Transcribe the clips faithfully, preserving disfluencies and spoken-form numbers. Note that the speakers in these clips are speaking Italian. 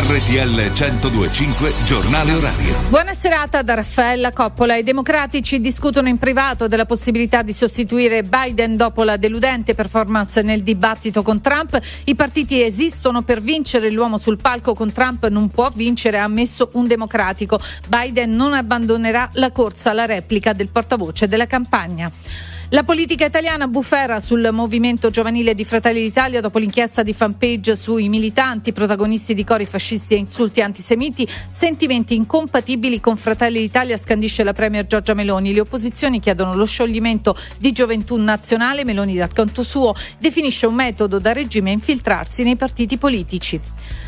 R T L centodue e cinque Giornale Orario. Buona serata da Raffaella Coppola. I democratici discutono in privato della possibilità di sostituire Biden dopo la deludente performance nel dibattito con Trump. I partiti esistono per vincere, l'uomo sul palco con Trump non può vincere, ha ammesso un democratico. Biden non abbandonerà la corsa alla replica del portavoce della campagna. La politica italiana bufera sul movimento giovanile di Fratelli d'Italia dopo l'inchiesta di Fanpage sui militanti protagonisti di cori fascisti e insulti antisemiti, sentimenti incompatibili con Fratelli d'Italia, scandisce la premier Giorgia Meloni. Le opposizioni chiedono lo scioglimento di Gioventù Nazionale. Meloni dal canto suo definisce un metodo da regime infiltrarsi nei partiti politici.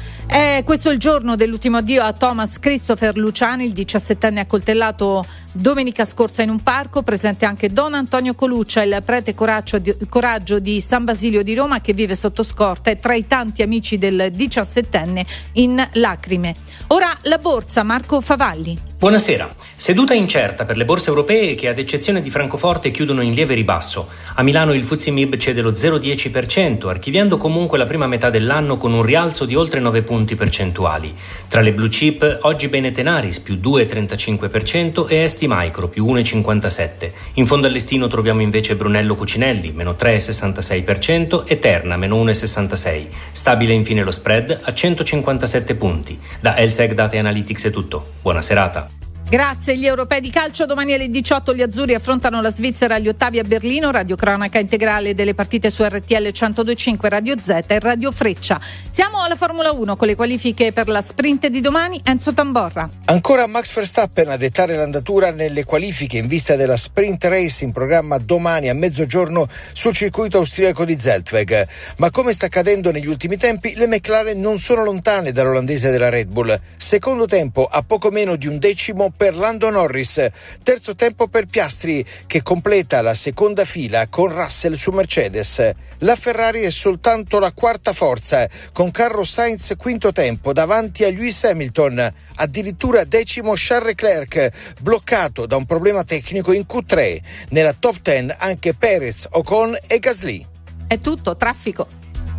Eh, questo è il giorno dell'ultimo addio a Thomas Christopher Luciani, il diciassettenne accoltellato domenica scorsa in un parco. Presente anche Don Antonio Coluccia, il prete coraggio di, coraggio di San Basilio di Roma, che vive sotto scorta e tra i tanti amici del diciassettenne in lacrime. Ora la borsa, Marco Favalli. Buonasera. Seduta incerta per le borse europee che, ad eccezione di Francoforte, chiudono in lieve ribasso. A Milano il F T S E M I B cede lo zero virgola dieci per cento, archiviando comunque la prima metà dell'anno con un rialzo di oltre nove punti percentuali. Tra le blue chip, oggi bene Tenaris più due virgola trentacinque per cento e Esti Micro più uno virgola cinquantasette per cento. In fondo al listino troviamo invece Brunello Cucinelli meno tre virgola sessantasei per cento e Terna meno uno virgola sessantasei per cento. Stabile infine lo spread a centocinquantasette punti. Da Elseg Data Analytics è tutto. Buona serata. Grazie. Gli europei di calcio domani alle diciotto gli azzurri affrontano la Svizzera agli ottavi a Berlino. Radiocronaca integrale delle partite su R T L centodue e cinque, Radio Z e Radio Freccia. Siamo alla Formula uno con le qualifiche per la sprint di domani. Enzo Tamborra. Ancora Max Verstappen a dettare l'andatura nelle qualifiche in vista della sprint race in programma domani a mezzogiorno sul circuito austriaco di Zeltweg. Ma come sta accadendo negli ultimi tempi, le McLaren non sono lontane dall'olandese della Red Bull. Secondo tempo a poco meno di un decimo per Lando Norris, terzo tempo per Piastri che completa la seconda fila con Russell su Mercedes. La Ferrari è soltanto la quarta forza con Carlos Sainz quinto tempo davanti a Lewis Hamilton, addirittura decimo Charles Leclerc bloccato da un problema tecnico in Q tre. Nella top dieci anche Perez, Ocon e Gasly. È tutto, traffico.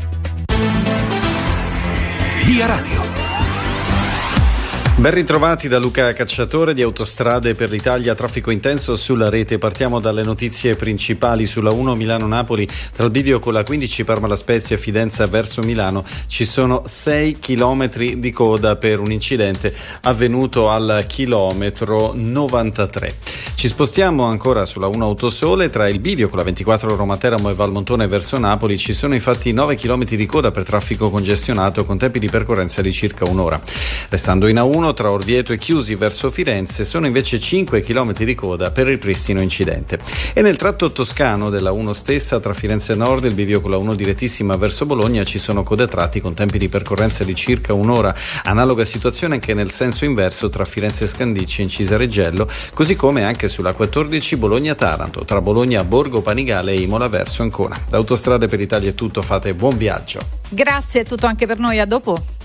Via Radio. Ben ritrovati da Luca Cacciatore di Autostrade per l'Italia. Traffico intenso sulla rete. Partiamo dalle notizie principali. Sulla uno Milano-Napoli, tra il bivio con la quindici Parma-La Spezia e Fidenza verso Milano, ci sono sei chilometri di coda per un incidente avvenuto al chilometro novantatré. Ci spostiamo ancora sulla uno Autosole, tra il bivio con la ventiquattro Roma-Teramo e Valmontone verso Napoli ci sono infatti nove chilometri di coda per traffico congestionato con tempi di percorrenza di circa un'ora. Restando in A uno, tra Orvieto e Chiusi verso Firenze sono invece cinque chilometri di coda per il pristino incidente. E nel tratto toscano della uno stessa, tra Firenze Nord e il bivio con la uno direttissima verso Bologna, ci sono code a tratti con tempi di percorrenza di circa un'ora. Analoga situazione anche nel senso inverso tra Firenze Scandicci e Incisa Reggello, così come anche sulla quattordici Bologna-Taranto, tra Bologna, Borgo Panigale e Imola verso Ancona. Da Autostrade per l'Italia è tutto, fate buon viaggio. Grazie, è tutto anche per noi, a dopo.